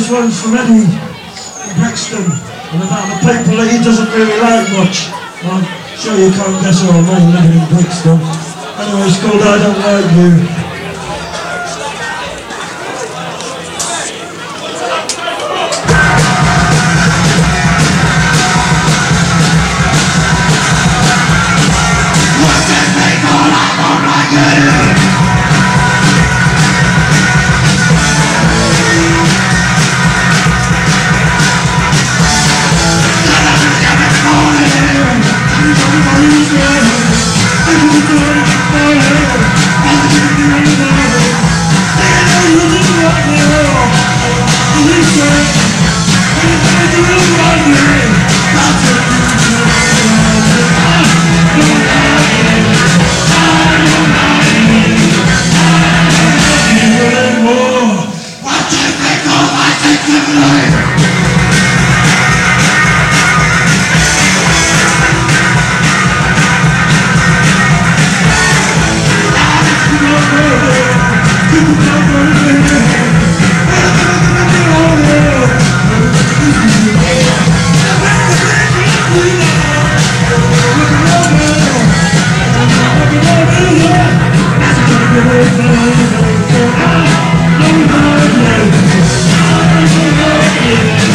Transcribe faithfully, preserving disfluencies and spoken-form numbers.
This one's from Eddie in Brixton, and about the people that he doesn't really like much. I'm sure you can't guess who I mean, living in Brixton. Anyway, it's called I Don't Like You. Yeah.